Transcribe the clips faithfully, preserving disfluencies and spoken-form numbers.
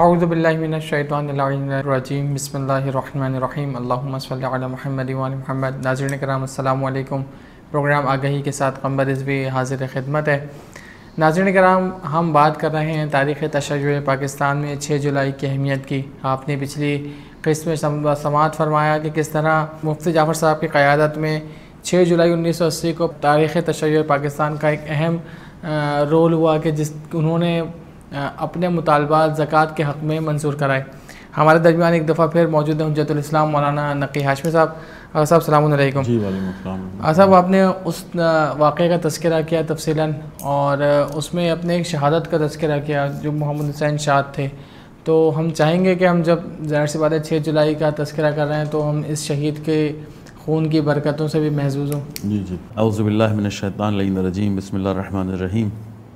اعوذ باللہ من الشیطان الرجیم، بسم اللہ الرحمن الرحیم، اللہم صلی علی محمد و علی محمد۔ ناظرین کرام السلام علیکم۔ پروگرام آگہی کے ساتھ قمر رضوی حاضر خدمت ہے۔ ناظرین کرام، ہم بات کر رہے ہیں تاریخ تشیع پاکستان میں چھ جولائی کی اہمیت کی۔ آپ نے پچھلی قسط میں سماعت فرمایا کہ کس طرح مفتی جعفر صاحب کی قیادت میں چھ جولائی انیس سو اسی کو تاریخ تشیع پاکستان کا ایک اہم رول ہوا کہ جس انہوں نے اپنے مطالبات زکوٰۃ کے حق میں منظور کرائے۔ ہمارے درمیان ایک دفعہ پھر موجود ہیں حجت الاسلام مولانا نقی ہاشمی صاحب۔ صاحب السلام علیکم۔ جی وعلیکم السلام۔ صاحب، آپ نے اس واقعے کا تذکرہ کیا تفصیلاً، اور اس میں اپنے ایک شہادت کا تذکرہ کیا جو محمد حسین شاد تھے، تو ہم چاہیں گے کہ ہم جب ظاہر سی بات ہے چھ جولائی کا تذکرہ کر رہے ہیں تو ہم اس شہید کے خون کی برکتوں سے بھی محظوظ ہوں۔ جی جی اعوذ باللہ من الشیطان اللعین الرجیم، بسم اللہ الرحمن الرحیم۔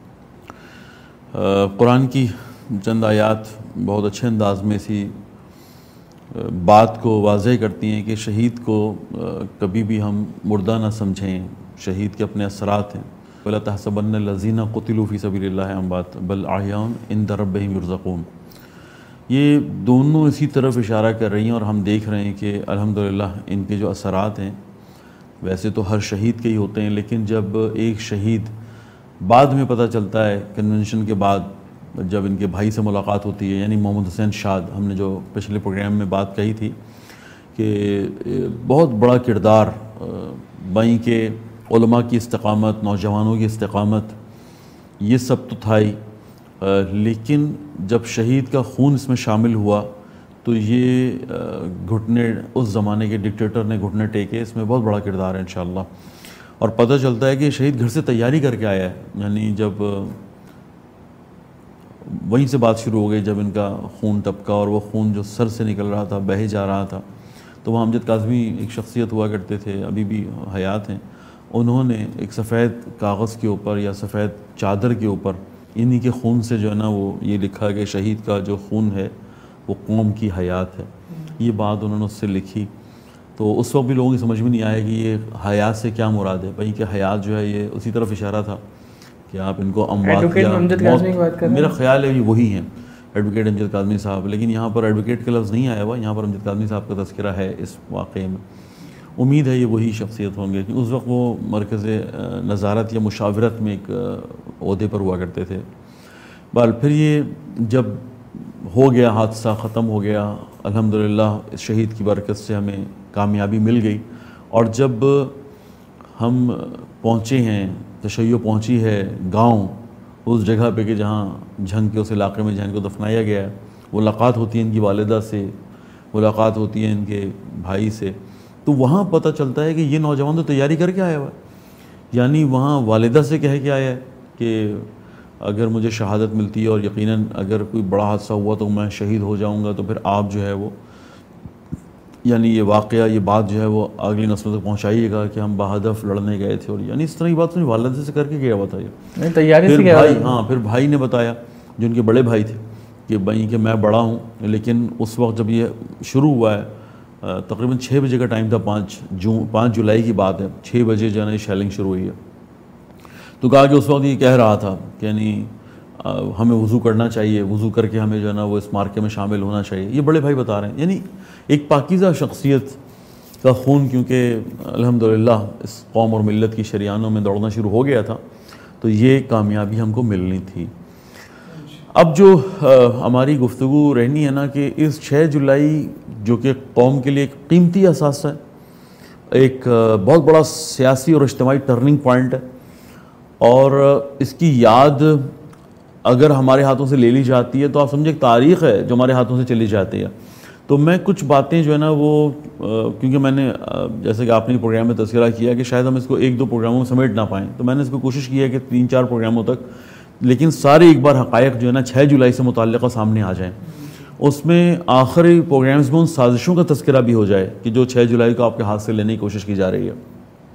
قرآن کی چند آیات بہت اچھے انداز میں اسی بات کو واضح کرتی ہیں کہ شہید کو کبھی بھی ہم مردہ نہ سمجھیں، شہید کے اپنے اثرات ہیں۔ وَلَا تَحْسَبَنَّ الَّذِينَ قُتِلُوا فِي سَبِيلِ اللَّهِ أَمْوَاتٌ بَلْ أَحْيَاءٌ عِندَ رَبِّهِمْ يُرْزَقُونَ۔ یہ دونوں اسی طرف اشارہ کر رہی ہیں، اور ہم دیکھ رہے ہیں کہ الحمدللہ ان کے جو اثرات ہیں ویسے تو ہر شہید کے ہی ہوتے ہیں، لیکن جب ایک شہید بعد میں پتہ چلتا ہے کنونشن کے بعد جب ان کے بھائی سے ملاقات ہوتی ہے، یعنی محمد حسین شاد، ہم نے جو پچھلے پروگرام میں بات کہی تھی کہ بہت بڑا کردار بائیں کے علماء کی استقامت، نوجوانوں کی استقامت، یہ سب تو تھا ہی، لیکن جب شہید کا خون اس میں شامل ہوا تو یہ گھٹنے اس زمانے کے ڈکٹیٹر نے گھٹنے ٹیکے، اس میں بہت بڑا کردار ہے انشاءاللہ۔ اور پتہ چلتا ہے کہ شہید گھر سے تیاری کر کے آیا ہے، یعنی جب وہیں سے بات شروع ہو گئی جب ان کا خون ٹپکا، اور وہ خون جو سر سے نکل رہا تھا، بہہ جا رہا تھا، تو وہ امجد کاظمی ایک شخصیت ہوا کرتے تھے، ابھی بھی حیات ہیں، انہوں نے ایک سفید کاغذ کے اوپر یا سفید چادر کے اوپر انہی کے خون سے جو ہے نا وہ یہ لکھا کہ شہید کا جو خون ہے وہ قوم کی حیات ہے۔ یہ بات انہوں نے اس سے لکھی، تو اس وقت بھی لوگوں کی سمجھ میں نہیں آیا کہ یہ حیات سے کیا مراد ہے، بھائی کہ حیات جو ہے یہ اسی طرف اشارہ تھا کہ آپ ان کو اموات یا موت، میرا خیال ہے یہ وہی ہیں ایڈوکیٹ امجد کاظمی صاحب، لیکن یہاں پر ایڈوکیٹ کا لفظ نہیں آیا ہوا، یہاں پر امجد کاظمی صاحب کا تذکرہ ہے اس واقعے میں۔ امید ہے یہ وہی شخصیت ہوں گے، کہ اس وقت وہ مرکز نظارت یا مشاورت میں ایک عہدے پر ہوا کرتے تھے۔ بال پھر یہ جب ہو گیا حادثہ، ختم ہو گیا، الحمدللہ اس شہید کی برکت سے ہمیں کامیابی مل گئی، اور جب ہم پہنچے ہیں، تشیع پہنچی ہے گاؤں، اس جگہ پہ کہ جہاں جھنگ کے اس علاقے میں جہاں کو دفنایا گیا ہے، ملاقات ہوتی ہے ان کی والدہ سے، ملاقات ہوتی ہے ان کے بھائی سے، تو وہاں پتہ چلتا ہے کہ یہ نوجوان تو تیاری کر کے آیا ہوا ہے، یعنی وہاں والدہ سے کہہ کے آیا ہے کہ اگر مجھے شہادت ملتی ہے اور یقیناً اگر کوئی بڑا حادثہ ہوا تو میں شہید ہو جاؤں گا، تو پھر آپ جو ہے وہ یعنی یہ واقعہ، یہ بات جو ہے وہ اگلی نسلوں تک پہنچائیے گا کہ ہم بہدف لڑنے گئے تھے، اور یعنی اس طرح کی بات والد سے کر کے گیا ہوا تھا یہ تیاری سے گیا۔ ہاں پھر بھائی نے بتایا، جو ان کے بڑے بھائی تھے، کہ بھائی کہ میں بڑا ہوں، لیکن اس وقت جب یہ شروع ہوا ہے تقریباً چھ بجے کا ٹائم تھا، پانچ جون پانچ جولائی کی بات ہے، چھ بجے جو ہے نا شیلنگ شروع ہوئی ہے، تو کہا کہ اس وقت یہ کہہ رہا تھا کہ یعنی ہمیں وضو کرنا چاہیے، وضو کر کے ہمیں جو ہے نا وہ اس مارکے میں شامل ہونا چاہیے۔ یہ بڑے بھائی بتا رہے ہیں، یعنی ایک پاکیزہ شخصیت کا خون کیونکہ الحمدللہ اس قوم اور ملت کی شریانوں میں دوڑنا شروع ہو گیا تھا، تو یہ کامیابی ہم کو ملنی تھی۔ اب جو ہماری گفتگو رہنی ہے نا کہ اس چھ جولائی جو کہ قوم کے لیے ایک قیمتی احساس ہے، ایک بہت بڑا سیاسی اور اجتماعی ٹرننگ پوائنٹ ہے، اور اس کی یاد اگر ہمارے ہاتھوں سے لے لی جاتی ہے تو آپ سمجھیں ایک تاریخ ہے جو ہمارے ہاتھوں سے چلی جاتی ہے۔ تو میں کچھ باتیں جو ہے نا وہ کیونکہ میں نے جیسے کہ آپ نے پروگرام میں تذکرہ کیا کہ شاید ہم اس کو ایک دو پروگراموں میں سمیٹ نہ پائیں، تو میں نے اس کو کوشش کی ہے کہ تین چار پروگراموں تک، لیکن سارے ایک بار حقائق جو ہے نا چھ جولائی سے متعلقہ سامنے آ جائیں، اس میں آخری پروگرامز میں ان سازشوں کا تذکرہ بھی ہو جائے کہ جو چھ جولائی کو آپ کے ہاتھ سے لینے کی کوشش کی جا رہی ہے،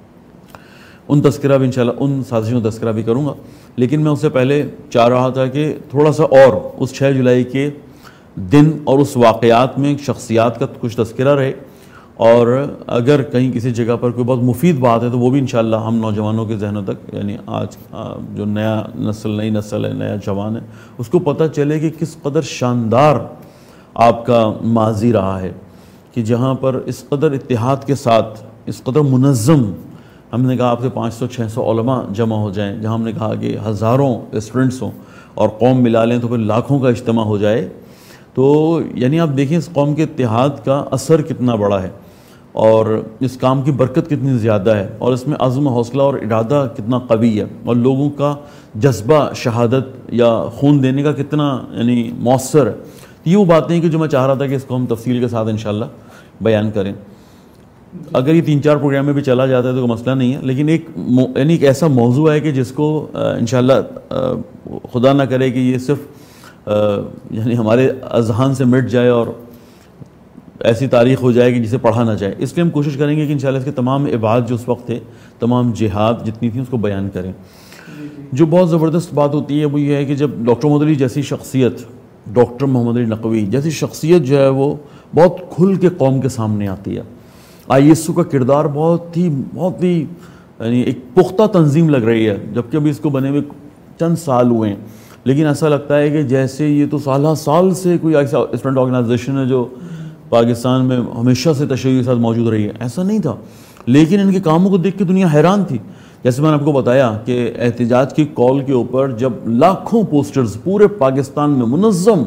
ان تذکرہ بھی انشاءاللہ ان سازشوں کا تذکرہ بھی کروں گا۔ لیکن میں اس سے پہلے چاہ رہا تھا کہ تھوڑا سا اور اس چھ جولائی کے دن اور اس واقعات میں شخصیات کا کچھ تذکرہ رہے، اور اگر کہیں کسی جگہ پر کوئی بہت مفید بات ہے تو وہ بھی انشاءاللہ ہم نوجوانوں کے ذہنوں تک، یعنی آج جو نیا نسل نئی نسل ہے، نیا جوان ہے، اس کو پتہ چلے کہ کس قدر شاندار آپ کا ماضی رہا ہے، کہ جہاں پر اس قدر اتحاد کے ساتھ، اس قدر منظم، ہم نے کہا آپ سے پانچ سو چھ سو علماء جمع ہو جائیں، جہاں ہم نے کہا کہ ہزاروں اسٹوڈنٹس ہوں اور قوم ملا لیں تو پھر لاکھوں کا اجتماع ہو جائے، تو یعنی آپ دیکھیں اس قوم کے اتحاد کا اثر کتنا بڑا ہے اور اس کام کی برکت کتنی زیادہ ہے، اور اس میں عزم، حوصلہ اور ارادہ کتنا قوی ہے، اور لوگوں کا جذبہ شہادت یا خون دینے کا کتنا یعنی مؤثر ہے۔ یہ وہ باتیں ہیں کہ جو میں چاہ رہا تھا کہ اس کو ہم تفصیل کے ساتھ انشاءاللہ بیان کریں۔ اگر یہ تین چار پروگرام میں بھی چلا جاتا ہے تو کوئی مسئلہ نہیں ہے، لیکن ایک یعنی ایک ایسا موضوع ہے کہ جس کو انشاءاللہ خدا نہ کرے کہ یہ صرف یعنی ہمارے اذہان سے مٹ جائے اور ایسی تاریخ ہو جائے کہ جسے پڑھا نہ جائے، اس لیے ہم کوشش کریں گے کہ انشاءاللہ اس کے تمام ابعاد جو اس وقت تھے، تمام جہاد جتنی تھیں اس کو بیان کریں۔ جو بہت زبردست بات ہوتی ہے وہ یہ ہے کہ جب ڈاکٹر محمد علی جیسی شخصیت، ڈاکٹر محمد علی نقوی جیسی شخصیت جو ہے وہ بہت کھل کے قوم کے سامنے آتی ہے، آئی ایس او کا کردار بہت ہی بہت ہی یعنی ایک پختہ تنظیم لگ رہی ہے، جبکہ ابھی اس کو بنے ہوئے چند سال ہوئے ہیں، لیکن ایسا لگتا ہے کہ جیسے یہ تو سالہ سال سے کوئی ایسا اسٹوڈنٹ آرگنائزیشن ہے جو پاکستان میں ہمیشہ سے تشیع کے ساتھ موجود رہی ہے۔ ایسا نہیں تھا، لیکن ان کے کاموں کو دیکھ کے دنیا حیران تھی۔ جیسے میں نے آپ کو بتایا کہ احتجاج کی کال کے اوپر جب لاکھوں پوسٹرز پورے پاکستان میں منظم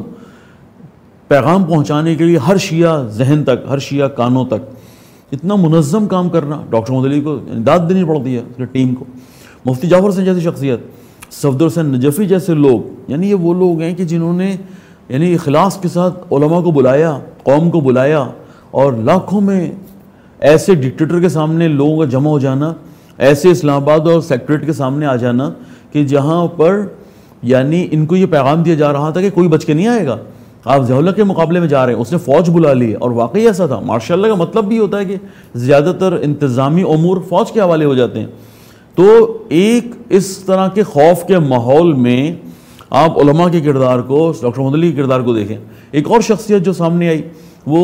پیغام پہنچانے کے لیے ہر شیعہ ذہن تک، ہر شیعہ کانوں تک، اتنا منظم کام کرنا، ڈاکٹر محمد علی کو داد دینی پڑتی ہے اس کی ٹیم کو، مفتی جعفر حسین جیسی شخصیت، صفدر حسین نجفی جیسے لوگ، یعنی یہ وہ لوگ ہیں کہ جنہوں نے یعنی اخلاص کے ساتھ علماء کو بلایا، قوم کو بلایا، اور لاکھوں میں ایسے ڈکٹیٹر کے سامنے لوگوں کا جمع ہو جانا، ایسے اسلام آباد اور سیکٹریٹ کے سامنے آ جانا کہ جہاں پر یعنی ان کو یہ پیغام دیا جا رہا تھا کہ کوئی بچ کے نہیں آئے گا، آپ ضیاء اللہ کے مقابلے میں جا رہے ہیں، اس نے فوج بلا لی، اور واقعی ایسا تھا۔ ماشاء اللہ کا مطلب بھی ہوتا ہے کہ زیادہ تر انتظامی امور فوج کے حوالے ہو جاتے ہیں، تو ایک اس طرح کے خوف کے ماحول میں آپ علماء کے کردار کو، ڈاکٹر محمد علی کے کردار کو دیکھیں۔ ایک اور شخصیت جو سامنے آئی وہ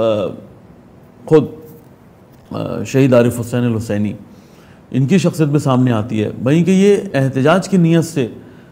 خود شہید عارف حسین الحسینی، ان کی شخصیت میں سامنے آتی ہے، بھئی کہ یہ احتجاج کی نیت سے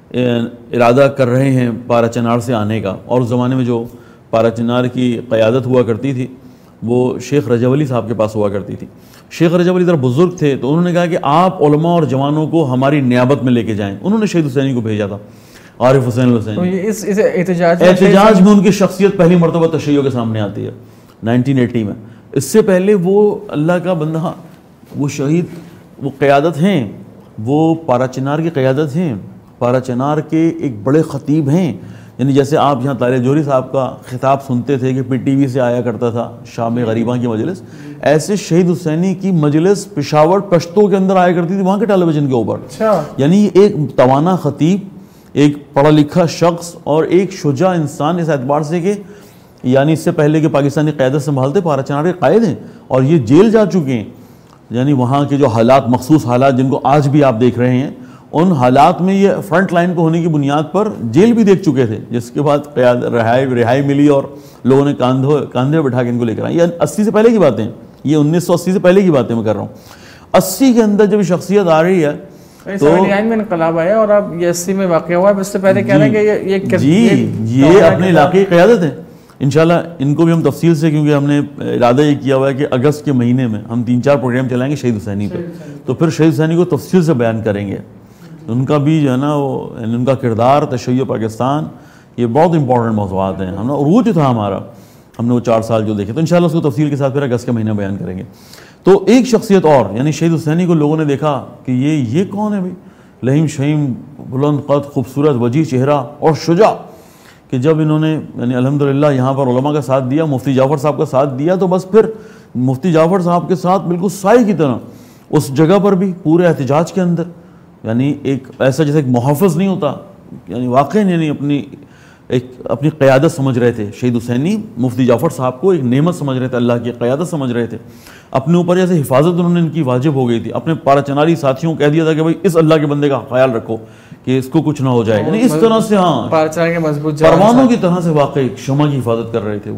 ارادہ کر رہے ہیں پارا چنار سے آنے کا، اور اس زمانے میں جو پارا چنار کی قیادت ہوا کرتی تھی وہ شیخ رجب علی صاحب کے پاس ہوا کرتی تھی۔ شیخ رجب علی ذرا بزرگ تھے تو انہوں نے کہا کہ آپ علماء اور جوانوں کو ہماری نیابت میں لے کے جائیں، انہوں نے شہید حسینی کو بھیجا تھا، عارف حسین الحسینی۔ اس احتجاج احتجاج میں ان کی شخصیت پہلی مرتبہ تشیع کے سامنے آتی ہے نائنٹین ایٹی میں۔ اس سے پہلے وہ اللہ کا بندہ، وہ شہید، وہ قیادت ہیں، وہ پارا چنار کی قیادت ہیں، پارا چنار کے ایک بڑے خطیب ہیں، یعنی جیسے آپ یہاں طارق جوہری صاحب کا خطاب سنتے تھے کہ پی ٹی وی سے آیا کرتا تھا شام غریباں کی مجلس، ایسے شہید حسینی کی مجلس پشاور پشتو کے اندر آیا کرتی تھی وہاں کے ٹیلی ویژن کے اوپر۔ یعنی ایک توانا خطیب، ایک پڑھا لکھا شخص اور ایک شجاع انسان، اس اعتبار سے کہ یعنی اس سے پہلے کہ پاکستانی قیادت سنبھالتے پارا چنار کے قائد ہیں اور یہ جیل جا چکے ہیں، یعنی وہاں کے جو حالات، مخصوص حالات جن کو آج بھی آپ دیکھ رہے ہیں، ان حالات میں یہ فرنٹ لائن کو ہونے کی بنیاد پر جیل بھی دیکھ چکے تھے، جس کے بعد رہائی رہائی ملی اور لوگوں نے کاندھے کاندھے بٹھا کے ان کو لے کر آئے۔ یہ اسی سے پہلے کی باتیں، یہ انیس سو اسی سے پہلے کی باتیں میں کر رہا ہوں۔ اسی کے اندر جب شخصیت آ رہی ہے تو میں انقلاب آیا اور اب یہ اسی میں واقع ہوا ہے، اس سے پہلے کہہ رہے ہیں کہ یہ جی یہ اپنے علاقے کی قیادت ہے۔ انشاءاللہ ان کو بھی ہم تفصیل سے، کیونکہ ہم نے ارادہ یہ کیا ہوا ہے کہ اگست کے مہینے میں ہم تین چار پروگرام چلائیں گے شہید حسینی پہ، تو پھر شہید حسینی کو تفصیل سے بیان کریں گے، ان کا بھی جو ہے نا وہ ان کا کردار، تشیع پاکستان، یہ بہت امپورٹنٹ موضوعات ہیں۔ ہم نے عروج تھا ہمارا، ہم نے وہ چار سال جو دیکھے، تو انشاءاللہ اس کو تفصیل کے ساتھ پھر اگست کے مہینے بیان کریں گے۔ تو ایک شخصیت اور، یعنی شہید حسینی کو لوگوں نے دیکھا کہ یہ یہ کون ہے بھائی، لہیم شہیم، بلند قد، خوبصورت وجیح چہرہ اور شجاع، کہ جب انہوں نے یعنی الحمدللہ یہاں پر علماء کا ساتھ دیا، مفتی جعفر صاحب کا ساتھ دیا، تو بس پھر مفتی جعفر صاحب کے ساتھ بالکل سائے کی طرح اس جگہ پر بھی پورے احتجاج کے اندر، یعنی ایک ایسا جیسے ایک محافظ نہیں ہوتا، یعنی واقعی یعنی اپنی ایک اپنی قیادت سمجھ رہے تھے شہید حسینی، مفتی جعفر صاحب کو ایک نعمت سمجھ رہے تھے، اللہ کی قیادت سمجھ رہے تھے، اپنے اوپر جیسے حفاظت انہوں نے ان کی واجب ہو گئی تھی، اپنے پارا چناری ساتھیوں کو کہہ دیا تھا کہ بھائی اس اللہ کے بندے کا خیال رکھو کہ اس کو کچھ نہ ہو جائے، یعنی اس طرح سے ہاں پارا چنار کے مضبوط پروانوں کی طرح سے واقعی شمع کی حفاظت کر رہے تھے وہ،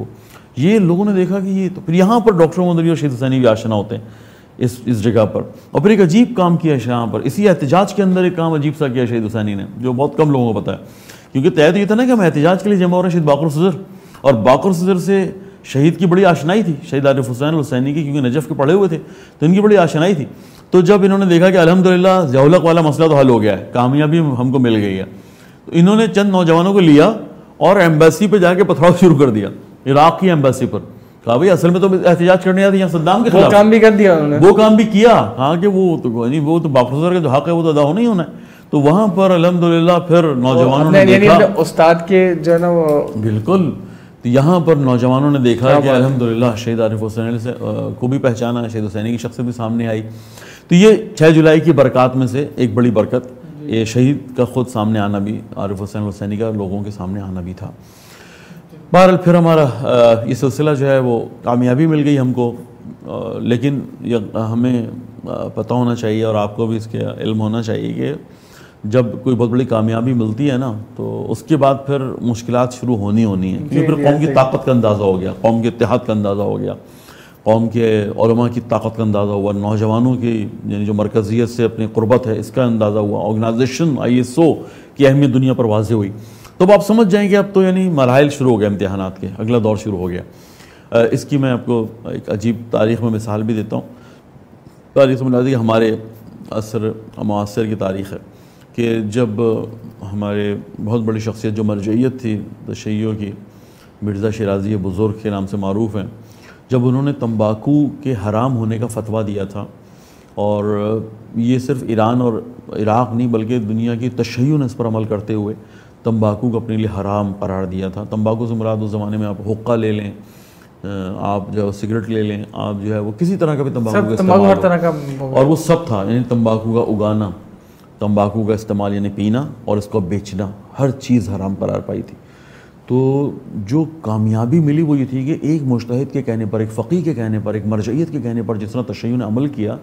یہ لوگوں نے دیکھا کہ یہ تو پھر یہاں پر ڈاکٹر محمد علی اور شہید حسینی بھی آشنا ہوتے ہیں اس اس جگہ پر. اور پھر ایک عجیب کام کیا ہے یہاں پر, اسی احتجاج کے اندر ایک کام عجیب سا کیا شہید حسینی نے, جو بہت کم لوگوں کو پتہ ہے. کیونکہ طے تو یہ تھا نا کہ ہم احتجاج کے لیے جمع ہو رہے ہیں شہید باقر صدر, اور باقر صدر سے شہید کی بڑی آشنائی تھی, شہید عارف حسین الحسینی کی, کیونکہ نجف کے پڑھے ہوئے تھے تو ان کی بڑی آشنائی تھی. تو جب انہوں نے دیکھا کہ الحمدللہ ضیاء الحق والا مسئلہ تو حل ہو گیا ہے, کامیابی ہم کو مل گئی ہے, تو انہوں نے چند نوجوانوں کو لیا اور ایمبیسی پہ جا کے پتھراؤ شروع کر دیا, عراق کی ایمبیسی پر. کہا بھائی اصل میں تو احتجاج کرنے آتے ہیں صدام کے خلاف, وہ کام بھی کر دیا انہوں نے, وہ کام بھی کیا. کہا کہ وہ تو وہ تو باقر صدر کا جو حق ہے وہ تو ادا ہونا ہی ہونا ہے. تو وہاں پر الحمدللہ پھر نوجوانوں نے دیکھا, استاد کے جو ہے نا وہ بالکل, تو یہاں پر نوجوانوں نے دیکھا کہ الحمدللہ شہید عارف حسین سے کو بھی پہچانا, شہید حسینی کی شخصیت بھی سامنے آئی. تو یہ چھ جولائی کی برکات میں سے ایک بڑی برکت, یہ شہید کا خود سامنے آنا بھی, عارف حسین حسینی کا لوگوں کے سامنے آنا بھی تھا. بہرحال پھر ہمارا یہ سلسلہ جو ہے وہ کامیابی مل گئی ہم کو, لیکن ہمیں پتہ ہونا چاہیے اور آپ کو بھی اس کے علم ہونا چاہیے کہ جب کوئی بہت بڑی کامیابی ملتی ہے نا تو اس کے بعد پھر مشکلات شروع ہونی ہونی ہیں, کیونکہ پھر قوم کی طاقت کا اندازہ ہو گیا, قوم کے اتحاد کا اندازہ ہو گیا, قوم کے علماء کی طاقت کا اندازہ ہوا, نوجوانوں کی یعنی جو مرکزیت سے اپنی قربت ہے اس کا اندازہ ہوا, آرگنائزیشن آئی ایس او کی اہمیت دنیا پر واضح ہوئی. تو اب آپ سمجھ جائیں کہ اب تو یعنی مراحل شروع ہو گئے امتحانات کے, اگلا دور شروع ہو گیا. اس کی میں آپ کو ایک عجیب تاریخ میں مثال بھی دیتا ہوں. تاریخ میں کہ ہمارے عصر معاصر کی تاریخ ہے کہ جب ہمارے بہت بڑی شخصیت جو مرجعیت تھی تشیع کی, مرزا شیرازی بزرگ کے نام سے معروف ہیں, جب انہوں نے تمباکو کے حرام ہونے کا فتویٰ دیا تھا, اور یہ صرف ایران اور عراق نہیں بلکہ دنیا کی تشیع نے اس پر عمل کرتے ہوئے تمباکو کو اپنے لیے حرام قرار دیا تھا. تمباکو سے مراد اس زمانے میں آپ حقہ لے لیں, آپ جو سگریٹ لے لیں, آپ جو ہے وہ کسی طرح کا بھی تمباکو کا استعمال ہر طرح کا, اور وہ سب تھا, یعنی تمباکو کا اگانا, تمباکو کا استعمال یعنی پینا اور اس کو بیچنا, ہر چیز حرام قرار پائی تھی. تو جو کامیابی ملی وہ یہ تھی کہ ایک مجتہد کے کہنے پر, ایک فقیہ کے کہنے پر, ایک مرجعیت کے کہنے پر جس طرح تشیع نے عمل کیا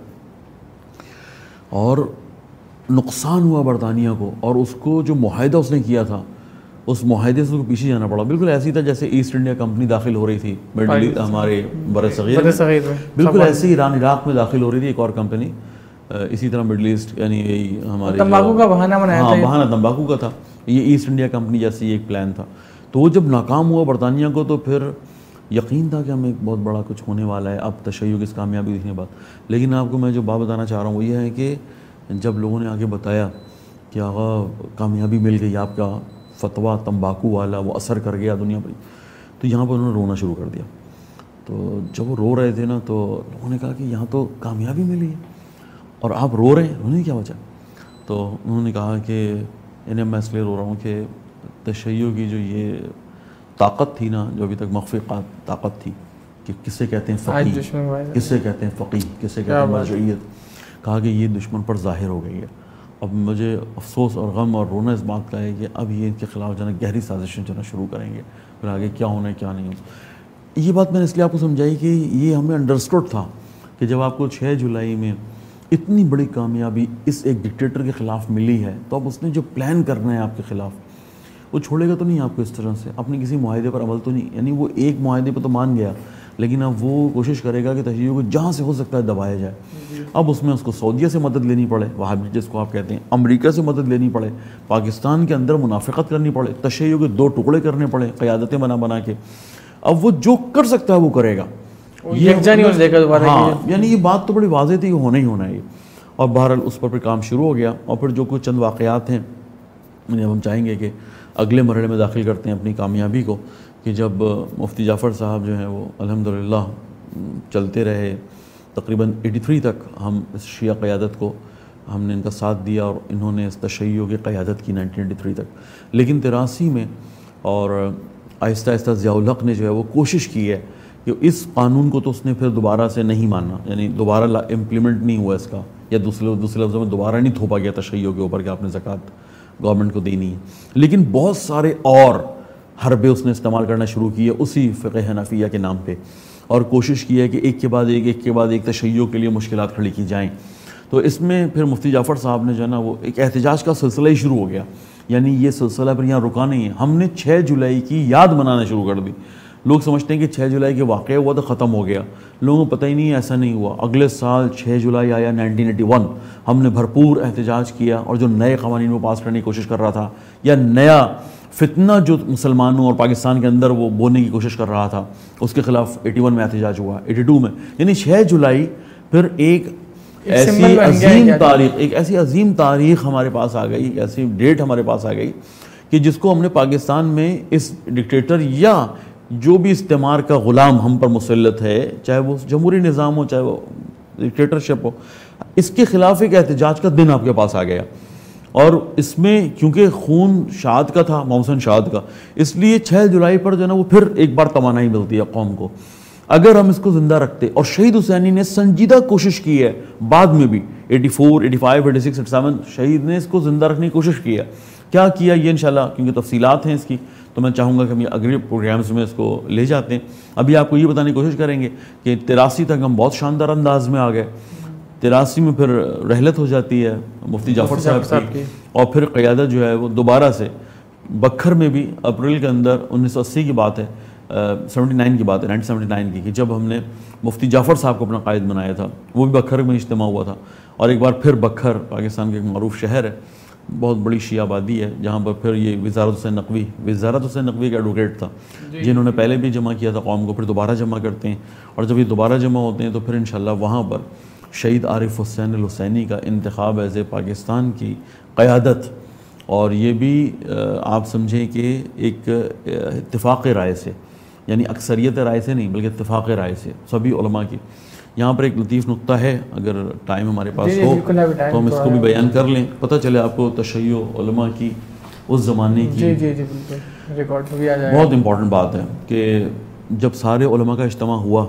اور نقصان ہوا برطانیہ کو, اور اس کو جو معاہدہ اس نے کیا تھا اس معاہدے سے اس کو پیچھے جانا پڑا. بالکل ایسی تھا جیسے ایسٹ انڈیا کمپنی داخل ہو رہی تھی مڈل ہمارے بر صغیر میں, بالکل ایسے ہی ایران عراق میں داخل ہو رہی تھی ایک اور کمپنی, اسی طرح مڈل ایسٹ یعنی یہی ہمارے تمباکو کا بہانہ بنایا تھا, ہاں بہانہ تمباکو کا تھا, یہ ایسٹ انڈیا کمپنی جیسی ایک پلان تھا. تو وہ جب ناکام ہوا برطانیہ کو تو پھر یقین تھا کہ ہمیں بہت بڑا کچھ ہونے والا ہے اب تشیع کی اس کامیابی دیکھنے کے بعد. لیکن آپ کو میں جو بات بتانا چاہ رہا ہوں وہ یہ ہے کہ جب لوگوں نے آگے بتایا کہ آغا کامیابی مل گئی, آپ کا فتویٰ تمباکو والا وہ اثر کر گیا دنیا پر, تو یہاں پر انہوں نے رونا شروع کر دیا. تو جب وہ رو رہے تھے نا تو لوگوں نے کہا کہ یہاں تو کامیابی ملی ہے اور آپ رو رہے ہیں, انہوں نے کیا وجہ؟ تو انہوں نے کہا کہ انہیں میں اس لیے رو رہا ہوں کہ تشیع کی جو یہ طاقت تھی نا, جو ابھی تک مخفی طاقت تھی کہ کسے کہتے ہیں فقیہ, کسے کہتے ہیں فقیہ, کسے کہتے ہیں مرجعیت, کہا کہ یہ دشمن پر ظاہر ہو گئی ہے. اب مجھے افسوس اور غم اور رونا اس بات کا ہے کہ اب یہ ان کے خلاف جو ہے گہری سازشیں جو ہے شروع کریں گے, پھر آگے کیا ہونا ہے کیا نہیں ہونا. یہ بات میں نے اس لیے آپ کو سمجھائی کہ یہ ہمیں انڈرسٹوڈ تھا کہ جب آپ کو چھ جولائی میں اتنی بڑی کامیابی اس ایک ڈکٹیٹر کے خلاف ملی ہے تو اب اس نے جو پلان کرنا ہے آپ کے خلاف وہ چھوڑے گا تو نہیں آپ کو اس طرح سے, اپنے کسی معاہدے پر عمل تو نہیں, یعنی وہ ایک معاہدے پہ تو مان گیا لیکن اب وہ کوشش کرے گا کہ تشیع کو جہاں سے ہو سکتا ہے دبایا جائے. اب اس میں اس کو سعودیہ سے مدد لینی پڑے, وہابی جس کو آپ کہتے ہیں, امریکہ سے مدد لینی پڑے, پاکستان کے اندر منافقت کرنی پڑے, تشیع کے دو ٹکڑے کرنے پڑے قیادتیں بنا بنا کے. اب وہ جو کر سکتا ہے وہ کرے گا, ہاں یعنی یہ بات تو بڑی واضح تھی کہ ہونا ہی ہونا ہے یہ. اور بہرحال اس پر پھر کام شروع ہو گیا, اور پھر جو کچھ چند واقعات ہیں اب ہم چاہیں گے کہ اگلے مرحلے میں داخل کرتے ہیں اپنی کامیابی کو, کہ جب مفتی جعفر صاحب جو ہیں وہ الحمدللہ چلتے رہے تقریباً اٹھاسی تک, ہم اس شیعہ قیادت کو ہم نے ان کا ساتھ دیا اور انہوں نے اس تشیع کی قیادت کی نائنٹین ایٹی تھری تک. لیکن تراسی میں اور آہستہ آہستہ ضیاء الحق نے جو ہے وہ کوشش کی ہے کہ اس قانون کو تو اس نے پھر دوبارہ سے نہیں ماننا, یعنی دوبارہ امپلیمنٹ نہیں ہوا اس کا, یا دوسرے دوسرے لفظوں میں دوبارہ نہیں تھوپا گیا تشیع کے اوپر کہ آپ نے زکوٰۃ گورنمنٹ کو دینی ہے. لیکن بہت سارے اور حربے اس نے استعمال کرنا شروع کیے اسی فقہ حنفیہ کے نام پہ, اور کوشش کی ہے کہ ایک کے بعد ایک ایک کے بعد ایک تشیع کے لیے مشکلات کھڑی کی جائیں. تو اس میں پھر مفتی جعفر صاحب نے جو ہے نا وہ ایک احتجاج کا سلسلہ ہی شروع ہو گیا, یعنی یہ سلسلہ پھر یہاں رکا نہیں ہے. ہم نے چھ جولائی کی یاد منانا شروع کر دی. لوگ سمجھتے ہیں کہ چھ جولائی کے واقعہ ہوا تو ختم ہو گیا، لوگوں کو پتہ ہی نہیں ایسا نہیں ہوا. اگلے سال چھ جولائی آیا نائنٹین ایٹی ون، ہم نے بھرپور احتجاج کیا اور جو نئے قوانین وہ پاس کرنے کی کوشش کر رہا تھا یا نیا فتنہ جو مسلمانوں اور پاکستان کے اندر وہ بونے کی کوشش کر رہا تھا اس کے خلاف ایٹی ون میں احتجاج ہوا، ایٹی ٹو میں. یعنی چھ جولائی پھر ایک ایسی عظیم تاریخ ایک ایسی عظیم تاریخ ہمارے پاس آ گئی، ایک ایسی ڈیٹ ہمارے پاس آ گئی کہ جس کو ہم نے پاکستان میں اس ڈکٹیٹر یا جو بھی استعمار کا غلام ہم پر مسلط ہے، چاہے وہ جمہوری نظام ہو چاہے وہ ڈکٹیٹرشپ ہو، اس کے خلاف ایک احتجاج کا دن آپ کے پاس آ گیا. اور اس میں کیونکہ خون شاد کا تھا، محمد حسین شاد کا، اس لیے چھ جولائی پر جو ہے نا وہ پھر ایک بار توانائی ملتی ہے قوم کو. اگر ہم اس کو زندہ رکھتے، اور شہید حسینی نے سنجیدہ کوشش کی ہے بعد میں بھی eighty four eighty five eighty six eighty seven شہید نے اس کو زندہ رکھنے کی کوشش کی ہے. کیا کیا یہ انشاءاللہ کیونکہ تفصیلات ہیں اس کی تو میں چاہوں گا کہ ہم یہ اگلے پروگرامز میں اس کو لے جاتے ہیں. ابھی آپ کو یہ بتانے کی کوشش کریں گے کہ تراسی تک ہم بہت شاندار انداز میں آ گئے، تراسی میں پھر رحلت ہو جاتی ہے مفتی جعفر صاحب کی، اور پھر قیادت جو ہے وہ دوبارہ سے بکھر میں بھی اپریل کے اندر انیس سو اسی کی بات ہے، سیونٹی نائن کی بات ہے، نائنٹین سیونٹی نائن کی، کہ جب ہم نے مفتی جعفر صاحب کو اپنا قائد بنایا تھا، وہ بھی بکھر میں اجتماع ہوا تھا. اور ایک بار پھر بکھر پاکستان کے ایک معروف شہر ہے، بہت بڑی شیعہ آبادی ہے، جہاں پر پھر یہ وزارت حسین نقوی وزارت حسین نقوی ایک ایڈوکیٹ تھا جنہوں نے پہلے بھی جمع کیا تھا قوم کو، پھر دوبارہ جمع کرتے ہیں. اور جب یہ دوبارہ جمع ہوتے ہیں تو پھر انشاءاللہ وہاں پر شہید عارف حسین الحسینی کا انتخاب ایز اے پاکستان کی قیادت، اور یہ بھی آپ سمجھیں کہ ایک اتفاق رائے سے، یعنی اکثریت رائے سے نہیں بلکہ اتفاق رائے سے سبھی علماء کی. یہاں پر ایک لطیف نقطہ ہے، اگر ٹائم ہمارے پاس ہو تو ہم اس کو بھی بیان کر لیں، پتہ چلے آپ کو تشیع علماء کی اس زمانے کی. جی جی جی بالکل ریکارڈ بھی آ جائے. بہت امپورٹنٹ بات ہے کہ جب سارے علماء کا اجتماع ہوا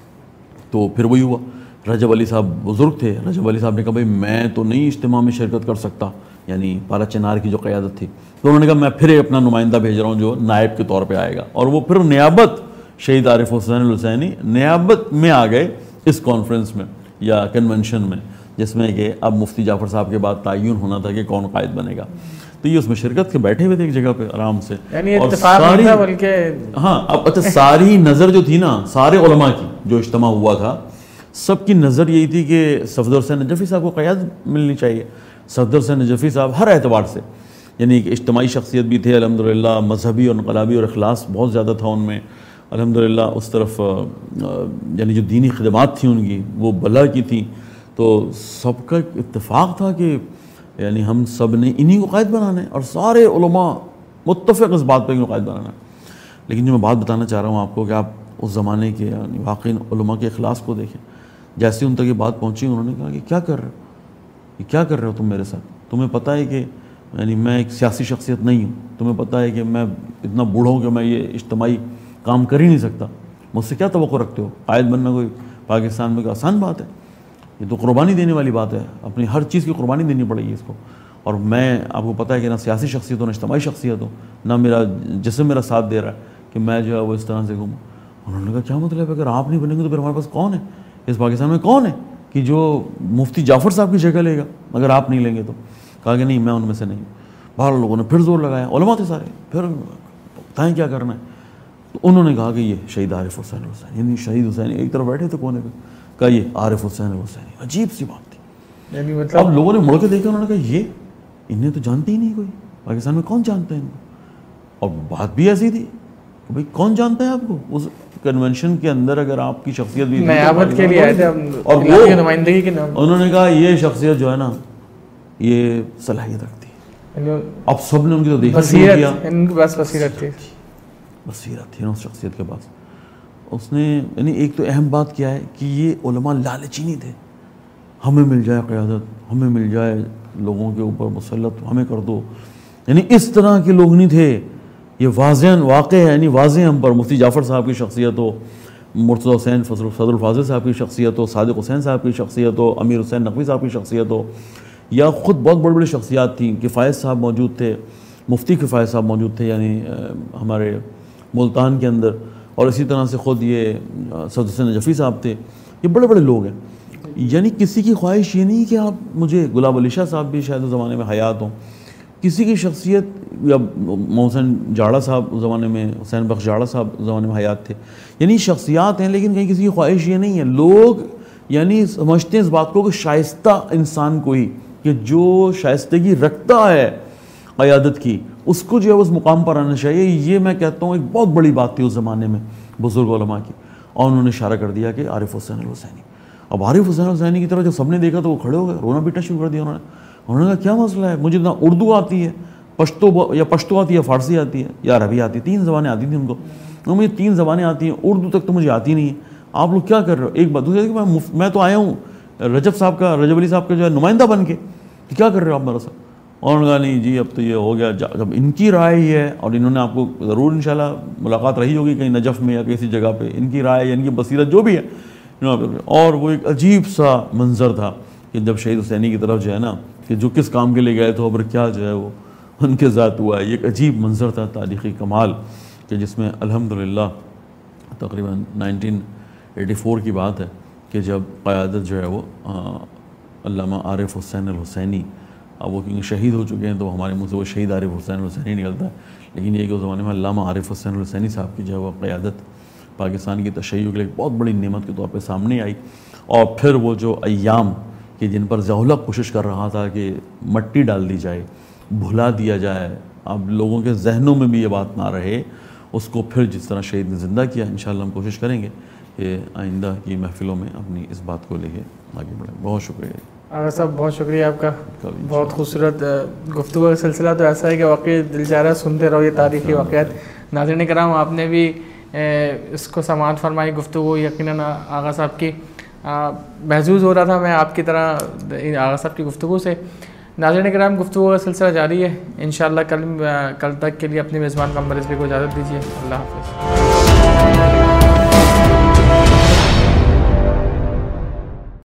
تو پھر وہی ہوا. رجب علی صاحب بزرگ تھے، رجب علی صاحب نے کہا بھائی میں تو نہیں اجتماع میں شرکت کر سکتا، یعنی پارا چنار کی جو قیادت تھی، تو انہوں نے کہا میں پھر اپنا نمائندہ بھیج رہا ہوں جو نائب کے طور پہ آئے گا. اور وہ پھر نیابت شہید عارف حسین الحسینی نیابت میں آ گئے اس کانفرنس میں یا کنونشن میں، جس میں کہ اب مفتی جعفر صاحب کے بعد تعین ہونا تھا کہ کون قائد بنے گا. تو یہ اس میں شرکت کے بیٹھے ہوئے تھے ایک جگہ پہ آرام سے، یعنی اتفاق نہیں تھا بلکہ ہاں اب اچھا ساری نظر جو تھی نا سارے علماء کی جو اجتماع ہوا تھا، سب کی نظر یہی تھی کہ صفدر حسین نجفی صاحب کو قیادت ملنی چاہیے. صفدر حسین نجفی صاحب ہر اعتبار سے یعنی ایک اجتماعی شخصیت بھی تھے الحمدللہ، مذہبی اور انقلابی اور اخلاص بہت زیادہ تھا ان میں الحمدللہ. اس طرف یعنی جو دینی خدمات تھیں ان کی وہ بلا کی تھیں. تو سب کا اتفاق تھا کہ یعنی ہم سب نے انہی کو قائد بنانا ہے، اور سارے علماء متفق اس بات پہ کہ قائد بنانا ہے. لیکن جو میں بات بتانا چاہ رہا ہوں آپ کو کہ آپ اس زمانے کے یعنی واقعی علماء کے اخلاص کو دیکھیں. جیسے ان تک یہ بات پہنچی انہوں نے کہا کہ کیا کر رہے ہو، یہ کیا کر رہے ہو تم میرے ساتھ، تمہیں پتہ ہے کہ یعنی میں ایک سیاسی شخصیت نہیں ہوں، تمہیں پتہ ہے کہ میں اتنا بوڑھا ہوں کہ میں یہ اجتماعی کام کر ہی نہیں سکتا، مجھ سے کیا توقع رکھتے ہو؟ قائد بننا کوئی پاکستان میں کوئی آسان بات ہے؟ یہ تو قربانی دینے والی بات ہے، اپنی ہر چیز کی قربانی دینی پڑے گی اس کو. اور میں آپ کو پتہ ہے کہ نہ سیاسی شخصیت ہو نہ اجتماعی شخصیت ہو، نہ میرا جسم میرا ساتھ دے رہا ہے کہ میں جو ہے وہ اس طرح سے گھوموں. انہوں نے کہا کیا مطلب ہے، اگر آپ نہیں بنیں گے تو پھر ہمارے پاس کون ہے اس پاکستان میں، کون ہے کہ جو مفتی جعفر صاحب کی جگہ لے گا اگر آپ نہیں لیں گے تو؟ کہا کہ نہیں میں ان میں سے نہیں. باہر لوگوں نے پھر زور لگایا، علماء تھے سارے، پھر بتائیں کیا کرنا ہے. تو انہوں نے کہا کہ یہ شہید عارف حسین الحسینی، یعنی شہید حسین ایک طرف بیٹھے تھے کونے پہ، کہا یہ عارف حسین الحسینی. عجیب سی بات تھی. یعنی مطلب اب لوگوں نے مڑ کے دیکھا، انہوں نے کہا یہ انہیں تو جانتے ہی نہیں کوئی، پاکستان میں کون جانتا ہے ان کو. اور بات بھی ایسی تھی کہ بھائی کون جانتا ہے آپ کو. اس کنونشن کے اندر اگر آپ کی شخصیت بھی نیابت کے لیے آئے تھے اور وہ نمائندگی کے نام، انہوں نے کہا یہ شخصیت جو ہے نا یہ صلاحیت رکھتی ہے. اب سب نے ان کی تو دیکھا شروع کیا، ان کے پاس بصیرت تھی، بصیرت تھی نا اس شخصیت کے پاس. اس نے یعنی ایک تو اہم بات کیا ہے کہ یہ علماء لالچی نہیں تھے، ہمیں مل جائے قیادت، ہمیں مل جائے لوگوں کے اوپر مسلط، ہمیں کر دو. یعنی اس طرح کے لوگ نہیں تھے. یہ واضح واقع ہے، یعنی واضح ہم پر مفتی جعفر صاحب کی شخصیت ہو، مرتضی حسین صدر الفاضل صاحب کی شخصیت ہو، صادق حسین صاحب کی شخصیت ہو، امیر حسین نقوی صاحب کی شخصیت ہو، یا خود بہت بڑی بڑی شخصیات تھیں. کفایت صاحب موجود تھے، مفتی کفایت صاحب موجود تھے یعنی ہمارے ملتان کے اندر، اور اسی طرح سے خود یہ صدر حسین نجفی صاحب تھے. یہ بڑے بڑے لوگ ہیں. یعنی کسی کی خواہش یہ نہیں کہ آپ مجھے گلاب علی شاہ صاحب بھی شاید اس زمانے میں حیات ہوں کسی کی شخصیت یا محسن جاڑا صاحب اس زمانے میں، حسین بخش جاڑا صاحب اس زمانے میں حیات تھے، یعنی شخصیات ہیں، لیکن کہیں کسی کی خواہش یہ نہیں ہے. لوگ یعنی سمجھتے ہیں اس بات کو کہ شائستہ انسان کو ہی، کہ جو شائستگی رکھتا ہے قیادت کی، اس کو جو ہے اس مقام پر آنا چاہیے. یہ میں کہتا ہوں ایک بہت بڑی بات تھی اس زمانے میں بزرگ علماء کی. اور انہوں نے اشارہ کر دیا کہ عارف حسین الحسینی. اب عارف حسین الحسینی کی طرف جب سب نے دیکھا تو وہ کھڑے ہو گئے، رونا پیٹنا شروع کر دیا انہوں نے. انہوں نے کہا کیا مسئلہ ہے، مجھے نہ اردو آتی ہے، پشتو یا پشتو آتی ہے، فارسی آتی ہے یا عربی آتی ہے، تین زبانیں آتی تھیں ان کو. مجھے تین زبانیں آتی ہیں، اردو تک تو مجھے آتی نہیں ہے، آپ لوگ کیا کر رہے ہو؟ ایک بات. دوسری کہ میں میں تو آیا ہوں رجب صاحب کا، رجب علی صاحب کا جو ہے نمائندہ بن کے، کیا کر رہے ہو آپ میرا ساتھ؟ اور انہوں نے کہا نہیں جی اب تو یہ ہو گیا. جب ان کی رائے ہی ہے، اور انہوں نے آپ کو ضرور انشاءاللہ ملاقات رہی ہوگی کہیں نجف میں یا کسی جگہ پہ، ان کی رائے یا ان کی بصیرت جو بھی ہے. اور وہ ایک عجیب سا منظر تھا کہ جب شہید حسینی کی طرف جو ہے نا، کہ جو کس کام کے لیے گئے تو اب کیا جو ہے وہ ان کے ذات ہوا ہے. یہ ایک عجیب منظر تھا، تاریخی کمال، کہ جس میں الحمدللہ تقریباً نائنٹین ایٹی فور کی بات ہے کہ جب قیادت جو ہے وہ علامہ عارف حسین الحسینی، اب وہ کیونکہ شہید ہو چکے ہیں تو ہمارے منہ سے وہ شہید عارف حسین الحسینی نکلتا ہے، لیکن یہ کہ اس زمانے میں علامہ عارف حسین الحسینی صاحب کی جو ہے وہ قیادت پاکستان کی تشیع کے لیے بہت بڑی نعمت کے طور پہ سامنے آئی. اور پھر وہ جو ایام کہ جن پر ضیاء الحق کوشش کر رہا تھا کہ مٹی ڈال دی جائے، بھلا دیا جائے، اب لوگوں کے ذہنوں میں بھی یہ بات نہ رہے، اس کو پھر جس طرح شہید نے زندہ کیا. انشاءاللہ ہم کوشش کریں گے کہ آئندہ کی محفلوں میں اپنی اس بات کو لے کے آگے بڑھیں. بہت شکریہ آغا صاحب، بہت شکریہ آپ کا. بہت خوبصورت گفتگو کا سلسلہ تو ایسا ہے کہ واقعی دل چاہ رہا ہے سنتے رہو یہ تاریخی واقعات. ناظرین کرام، آپ نے بھی اس کو سماعت فرمائی گفتگو یقیناً آغا صاحب کی. محظوظ ہو رہا تھا میں آپ کی طرح آغا صاحب کی گفتگو سے. ناظرین کرام، گفتگو کا سلسلہ جاری ہے انشاءاللہ. کل کل تک کے لیے اپنی میزبان قمبر رضوی کو اجازت دیجیے. اللہ حافظ.